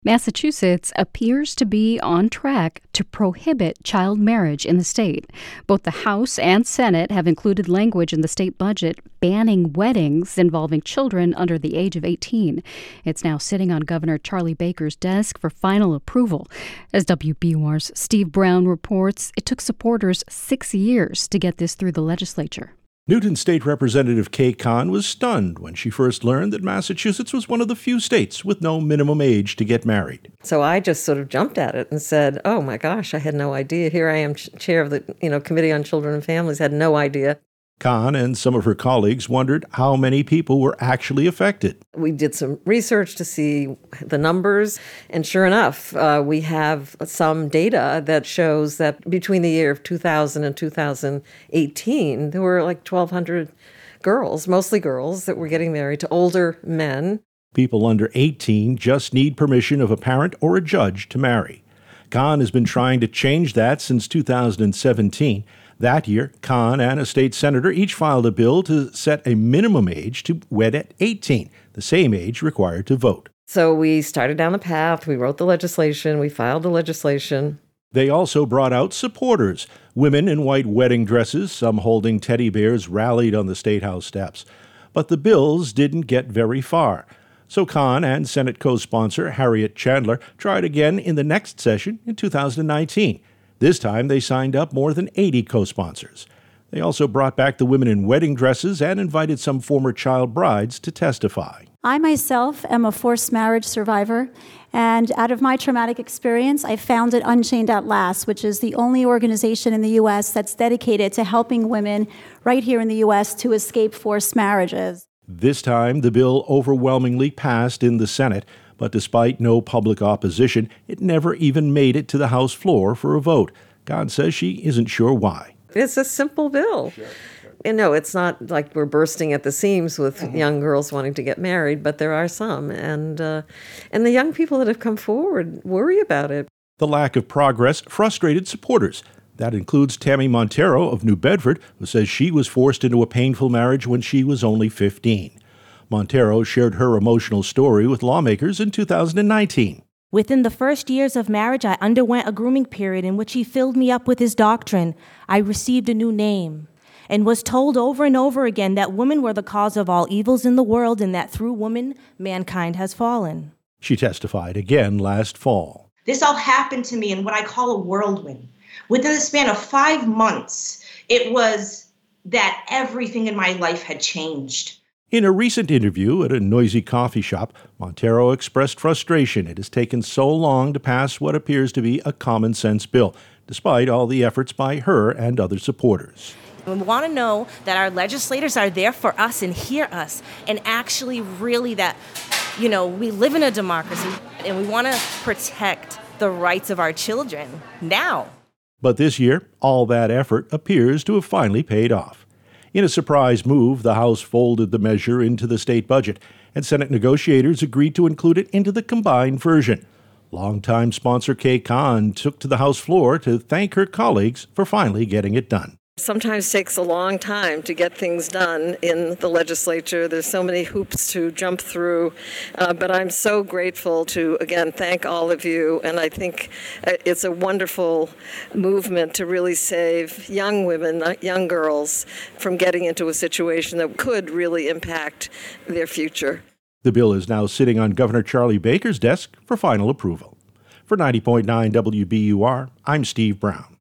Massachusetts appears to be on track to prohibit child marriage in the state. Both the House and Senate have included language in the state budget banning weddings involving children under the age of 18. It's now sitting on Governor Charlie Baker's desk for final approval. As WBUR's Steve Brown reports, it took supporters 6 years to get this through the legislature. Newton State Representative Kay Kahn was stunned when she first learned that Massachusetts was one of the few states with no minimum age to get married. So I just sort of jumped at it and said, oh my gosh, I had no idea. Here I am, chair of the Committee on Children and Families, had no idea. Kahn and some of her colleagues wondered how many people were actually affected. We did some research to see the numbers, and sure enough, we have some data that shows that between the year of 2000 and 2018, there were like 1,200 girls, mostly girls, that were getting married to older men. People under 18 just need permission of a parent or a judge to marry. Kahn has been trying to change that since 2017. That year, Kahn and a state senator each filed a bill to set a minimum age to wed at 18, the same age required to vote. So we started down the path, we wrote the legislation, we filed the legislation. They also brought out supporters. Women in white wedding dresses, some holding teddy bears, rallied on the State House steps. But the bills didn't get very far. So Kahn and Senate co-sponsor Harriet Chandler tried again in the next session in 2019. This time, they signed up more than 80 co-sponsors. They also brought back the women in wedding dresses and invited some former child brides to testify. I myself am a forced marriage survivor, and out of my traumatic experience, I founded Unchained at Last, which is the only organization in the U.S. that's dedicated to helping women right here in the U.S. to escape forced marriages. This time, the bill overwhelmingly passed in the Senate. But despite no public opposition, it never even made it to the House floor for a vote. Kahn says she isn't sure why. It's a simple bill. Sure. And no, it's not like we're bursting at the seams with young girls wanting to get married, but there are some. And the young people that have come forward worry about it. The lack of progress frustrated supporters. That includes Tammy Montero of New Bedford, who says she was forced into a painful marriage when she was only 15. Montero shared her emotional story with lawmakers in 2019. Within the first years of marriage, I underwent a grooming period in which he filled me up with his doctrine. I received a new name and was told over and over again that women were the cause of all evils in the world and that through woman, mankind has fallen. She testified again last fall. This all happened to me in what I call a whirlwind. Within the span of 5 months, it was that everything in my life had changed. In a recent interview at a noisy coffee shop, Montero expressed frustration it has taken so long to pass what appears to be a common-sense bill, despite all the efforts by her and other supporters. We want to know that our legislators are there for us and hear us, and actually really that, we live in a democracy, and we want to protect the rights of our children now. But this year, all that effort appears to have finally paid off. In a surprise move, the House folded the measure into the state budget, and Senate negotiators agreed to include it into the combined version. Longtime sponsor Kay Kahn took to the House floor to thank her colleagues for finally getting it done. Sometimes takes a long time to get things done in the legislature. There's so many hoops to jump through, but I'm so grateful to, again, thank all of you, and I think it's a wonderful movement to really save young women, young girls, from getting into a situation that could really impact their future. The bill is now sitting on Governor Charlie Baker's desk for final approval. For 90.9 WBUR, I'm Steve Brown.